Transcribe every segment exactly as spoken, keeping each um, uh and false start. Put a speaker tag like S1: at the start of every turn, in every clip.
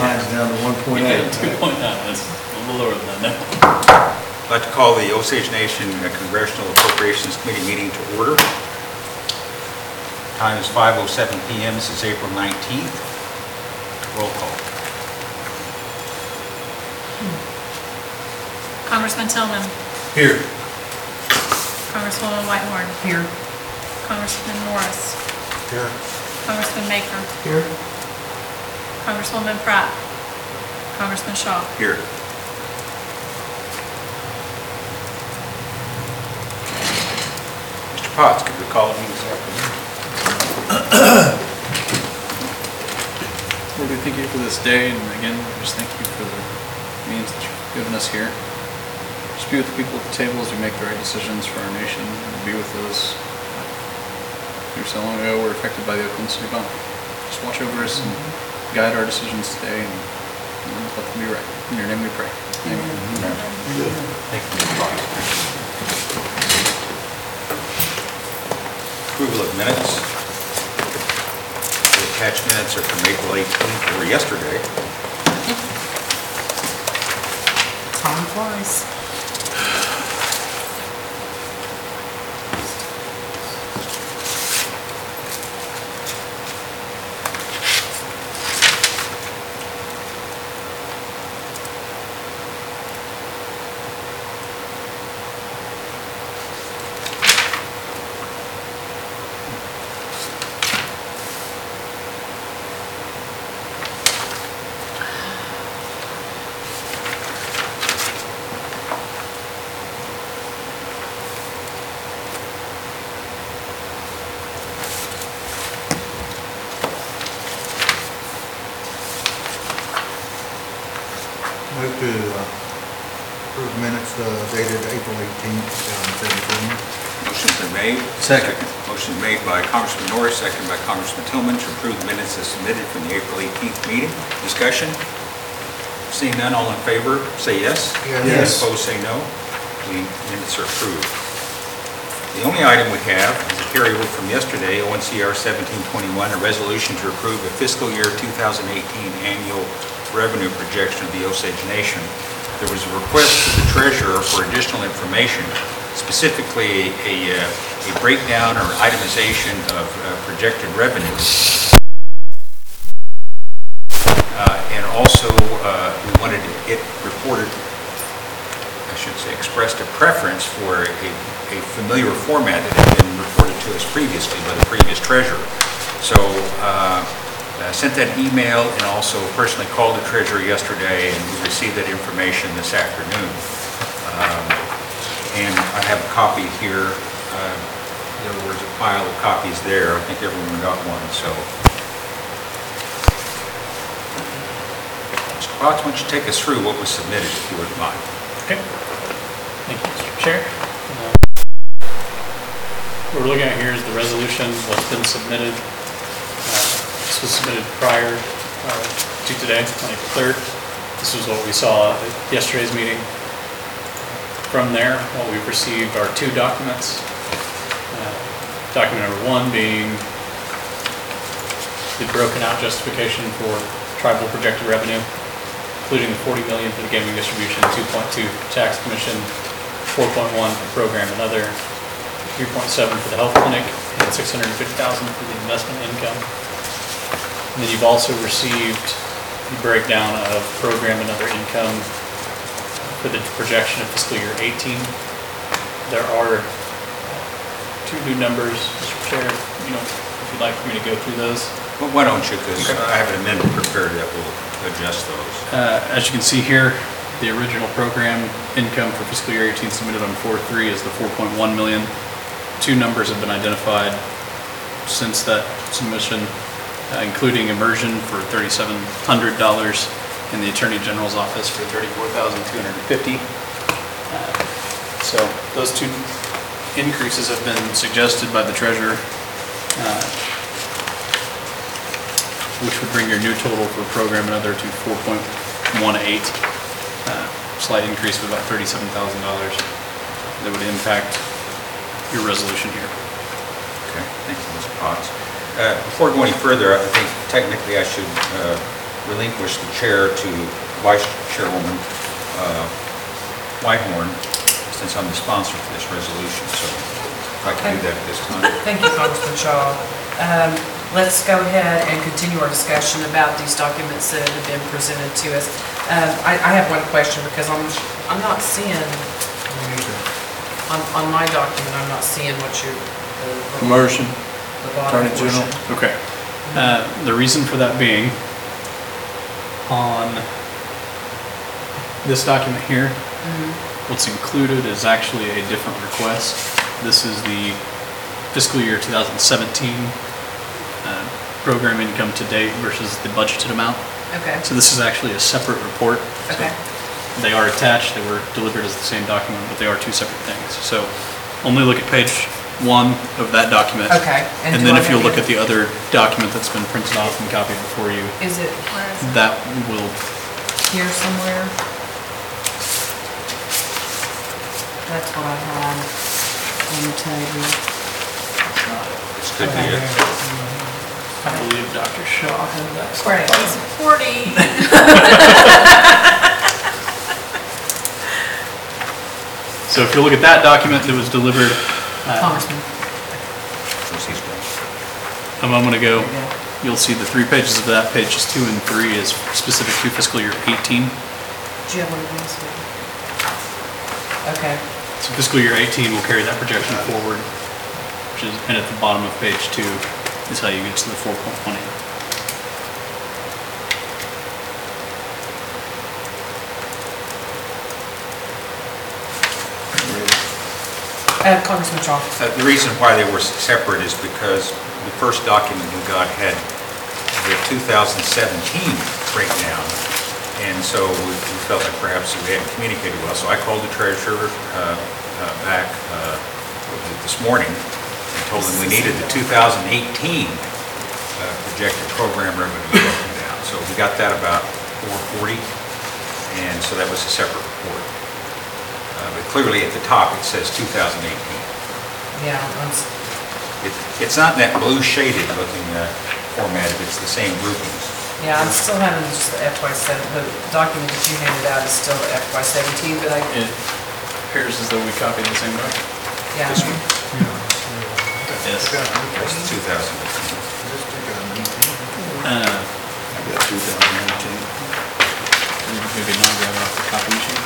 S1: nine's down to one point eight.
S2: two point nine, that's a little lower than that now.
S3: I'd like to call the Osage Nation Congressional Appropriations Committee meeting to order. Time is five oh seven p m This is April nineteenth. Roll call.
S4: Congressman Tillman.
S1: Here.
S4: Congresswoman Whitehorn.
S5: Here.
S4: Congressman Morris.
S1: Here.
S4: Congressman Maker.
S1: Here.
S4: Congresswoman Pratt. Congressman Shaw.
S3: Here. Mister Potts, could we call a meeting this afternoon?
S2: Lord, we thank you for this day, and again, just thank you for the means that you've given us here. Just be with the people at the table as we make the right decisions for our nation, and be with those who so long ago were affected by the Oakland City bomb. Just watch over us and guide our decisions today, and, and let them be right. In your name we pray. Amen. Amen.
S3: Thank you, Mister Potts. Approval of minutes. The attached minutes are from April eighteenth, or yesterday.
S5: Time flies.
S6: Move to uh, approve minutes uh, dated April eighteenth, twenty seventeen.
S3: Motion's been made.
S1: Second.
S3: Motion made by Congressman Norris, second by Congressman Tillman to approve the minutes as submitted from the April eighteenth meeting. Discussion? Seeing none, all in favor, say yes.
S6: Yes.
S1: Yes.
S3: Opposed, say no. The minutes are approved. The only item we have is a carryover from yesterday, O N C R seventeen twenty-one, a resolution to approve a fiscal year two thousand eighteen annual revenue projection of the Osage Nation. There was a request to the treasurer for additional information, specifically a, a, a breakdown or itemization of uh, projected revenues. Uh, and also, uh, we wanted it reported, I should say, expressed a preference for a, a familiar format that had been reported to us previously by the previous treasurer. So, uh, I sent that email and also personally called the treasurer yesterday, and we received that information this afternoon. Um, and I have a copy here. Uh, there was a pile of copies there. I think everyone got one. So, Mister Potts, why don't you take us through what was submitted, if you wouldn't mind?
S2: Okay. Thank you, Mister Chair. Uh, what we're looking at here is the resolution, what's been submitted. This was submitted prior uh, to today, on April third. This was what we saw at yesterday's meeting. From there, what we've received are two documents. Uh, document number one being the broken out justification for tribal projected revenue, including the forty million dollars for the gaming distribution, two point two tax commission, four point one for program and other, three point seven for the health clinic, and six hundred fifty thousand dollars for the investment income. And then you've also received the breakdown of program and other income for the projection of fiscal year eighteen. There are two new numbers, Mister Chair, you know, if you'd like for me to go through those.
S3: Well, why don't you, because I have an amendment prepared that will adjust those.
S2: Uh, as you can see here, the original program income for fiscal year eighteen submitted on four three is the four point one million. Two numbers have been identified since that submission, Uh, including immersion for thirty-seven hundred dollars and the Attorney General's office for thirty-four thousand two hundred fifty dollars. Uh, so those two increases have been suggested by the treasurer, uh, which would bring your new total for program and other to four point one eight, uh, slight increase of about thirty-seven thousand dollars that would impact your resolution here.
S3: Okay, thank you, Mister Potts. Uh, before I go any further, I think technically I should uh, relinquish the chair to Vice Chairwoman uh, Whitehorn, since I'm the sponsor for this resolution, so if I can do that at this time.
S5: Thank you, Congressman Shaw. Um, Let's go ahead and continue our discussion about these documents that have been presented to us. Um, I I have one question because I'm, I'm not seeing, on, on my document, I'm not seeing what you, the
S1: Motion,
S5: the bottom
S1: Attorney General.
S5: portion.
S2: Okay. Uh, The reason for that being, on this document here, what's included is actually a different request. This is the fiscal year two thousand seventeen uh, program income to date versus the budgeted amount.
S5: Okay,
S2: So this is actually a separate report. So
S5: okay,
S2: They are attached, they were delivered as the same document, but they are two separate things. So only look at page one of that document.
S5: okay.
S2: And
S5: do
S2: then
S5: I
S2: if you
S5: have
S2: look
S5: it-
S2: at the other document that's been printed off and copied before you,
S5: Is it
S4: Where is it?
S2: that will,
S5: here somewhere? That's what I had on the table.
S3: This could be it.
S2: I believe Doctor Shaw had that.
S5: Great.
S4: He's forty.
S2: So if you look at that document that was delivered uh,
S5: Congressman,
S3: Since he's
S2: a
S3: been-
S2: moment ago,
S5: there you go.
S2: you'll see the three pages of that, pages two and three is specific to fiscal year eighteen.
S5: Do you have one of these? Okay,
S2: So fiscal year eighteen will carry that projection forward, which is, and at the bottom of page two is how you get to the four point one eight.
S5: uh, Congressman Shaw.
S3: Uh, The reason why they were separate is because the first document we got had the two thousand seventeen breakdown, and so we we felt like perhaps we hadn't communicated well. So I called the treasurer uh, uh, back uh, what was it, this morning and told him we needed the two thousand eighteen uh, projected program revenue broken down. So we got that about four forty, and so that was a separate report. Uh, But clearly at the top, it says two thousand eighteen.
S5: Yeah, I'm s-
S3: It- It's not that blue shaded looking uh, format, it's the same groupings.
S5: yeah, I'm still having just the F Y seven, the document that you handed out is still F Y seventeen, but I,
S2: It appears as though we copied the same document.
S5: yeah.
S3: This one,
S2: Yes.
S3: that's two thousand eighteen.
S2: Uh,
S1: I got two thousand eighteen.
S2: Maybe not grab it off the copy machine.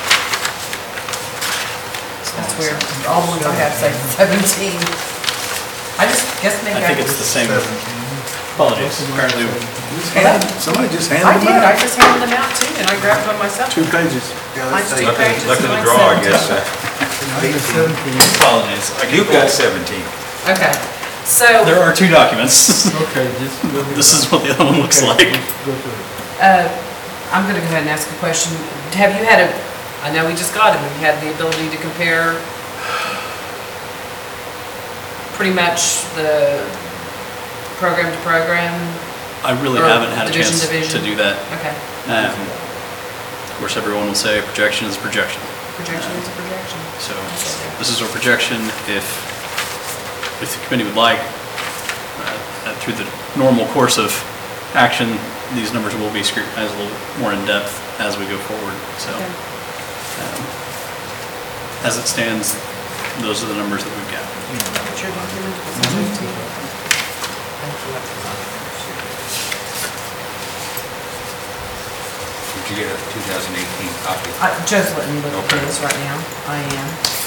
S5: That's weird. All the ones I have say seventeen. I just guess maybe
S2: I
S5: I.
S2: think it's the same. Apologies, apparently.
S5: Yeah,
S1: Somebody just
S5: I
S1: handed
S5: did,
S1: them
S5: I
S1: out.
S5: just handed them out too, and I grabbed one myself.
S1: Two pages.
S5: Mine's two
S3: Luck of
S5: pages.
S3: luck of the
S5: mine's
S3: draw, I
S5: seventeen.
S3: guess. uh,
S2: Apologies. I
S3: You've got seventeen.
S5: Okay, so,
S2: There are two documents.
S1: Okay, just.
S2: This is what the other one looks like.
S5: uh, I'm gonna go ahead and ask a question. Have you had a, I know we just got it, have you had the ability to compare pretty much the program to program?
S2: I really
S5: Or
S2: haven't had a
S5: division,
S2: chance to
S5: division.
S2: do that.
S5: Okay,
S2: Um, Of course, everyone will say projection is projection.
S5: projection is a projection.
S2: So this is our projection. If, if the committee would like, uh, uh, through the normal course of action, these numbers will be scrutinized a little more in depth as we go forward. So
S5: Okay.
S2: um, as it stands, those are the numbers that we've got.
S5: What's your document? Thank you.
S3: Did you get a two thousand eighteen copy?
S5: Uh, Joe's letting me look at
S3: Okay.
S5: this right now. I am.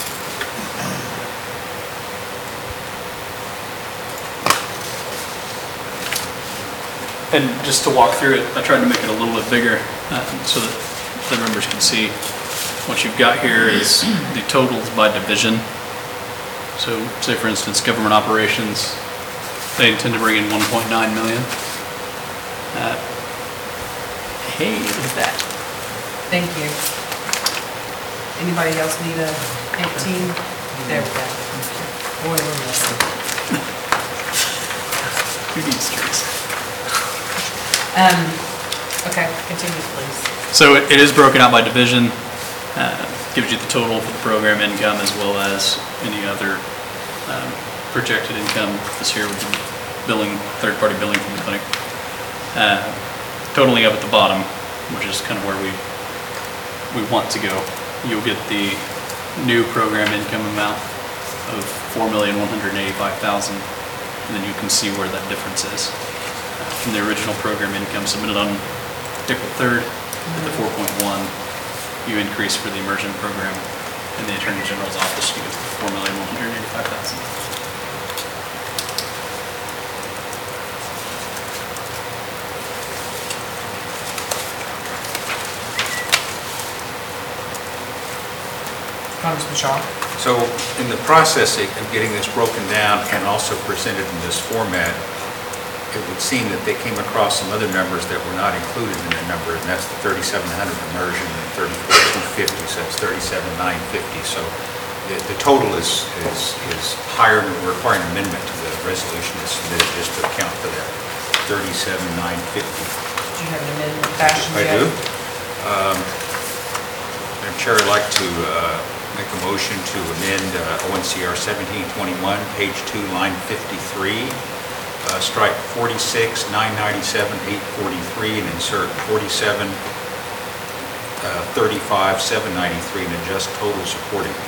S2: And just to walk through it, I tried to make it a little bit bigger uh, so that the members can see. What you've got here is the totals by division. So say for instance, government operations, they intend to bring in one point nine million. Uh, Hey, look at that.
S5: Thank you. Anybody else need a eighteen? There we go. Boy, we're missing.
S2: Who needs trees?
S5: Um, okay, continue, please.
S2: So it it is broken out by division, uh, gives you the total for the program income as well as any other um, projected income this year with the billing, third-party billing from the clinic. Uh, totaling up at the bottom, which is kind of where we, we want to go, you'll get the new program income amount of four million, one hundred eighty-five thousand, and then you can see where that difference is. Uh, From the original program income submitted on April third, at the four point one, you increase for the immersion program in the Attorney General's office, you get four million, one hundred eighty-five thousand.
S5: Congressman Shaw?
S3: So in the process of getting this broken down and also presented in this format, it would seem that they came across some other numbers that were not included in the number, and that's the thirty-seven hundred immersion and thirty-four two fifty, so it's thirty-seven nine fifty. So the, the total is, is, is higher, and we're requiring an amendment to the resolution that's submitted just to account for that thirty-seven nine fifty.
S5: Do you have an amendment fashion
S3: I
S5: yet?
S3: do. Um, Madam Chair, I'd like to uh, make a motion to amend uh, O N C R seventeen twenty-one, page two, line fifty-three, uh, strike forty-six, nine ninety-seven, eight forty-three, and insert forty-seven, thirty-five, seven ninety-three, and adjust totals accordingly.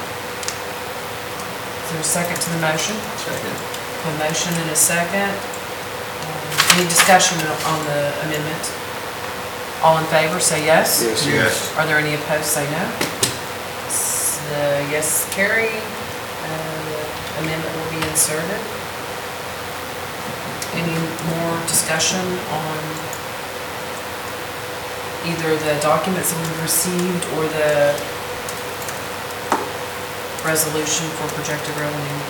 S5: Is there a second to the motion?
S1: Second.
S5: A motion and a second. Um, Any discussion on the amendment? All in favor, say yes.
S1: Yes.
S3: Yes.
S5: Are there any opposed, say no. S- The yes carry, uh, amendment will be inserted. Any more discussion on either the documents that we've received or the resolution for projected revenue?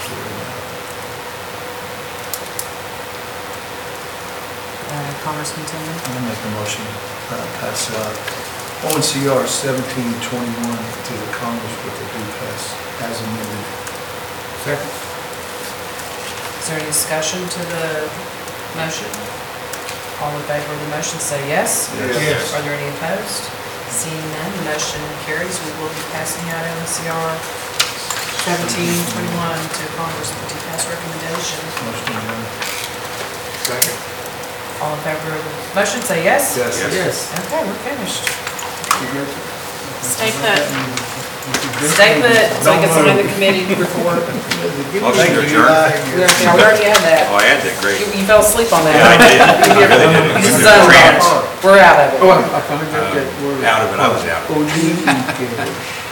S5: Uh, Congressman Tillman?
S1: I'm gonna make a motion, uh, pass, uh, O N C R seventeen twenty-one to the Congress with the due pass as amended. Second.
S5: Is there any discussion to the motion? All in favor of the motion, say yes.
S1: Yes.
S5: Are there any opposed? Seeing none, the motion carries. We will be passing out O N C R seventeen twenty-one to Congress with the pass recommendation.
S1: Motion adjourned. Second.
S5: All in favor of the motion, say yes.
S1: Yes.
S3: Yes.
S5: Okay, we're finished.
S4: Stay put.
S5: Stay put, so I can sign the committee report.
S3: Motion to adjourn.
S5: We already had that.
S3: Oh, I had that, great.
S5: You you fell asleep on that.
S3: Yeah, I did. I really did. It was
S5: You
S3: a
S5: zoned
S3: trance.
S5: out. We're out of it.
S1: Oh, I finally got that word.
S3: Out of it, I was out.
S1: Oh, you, you can.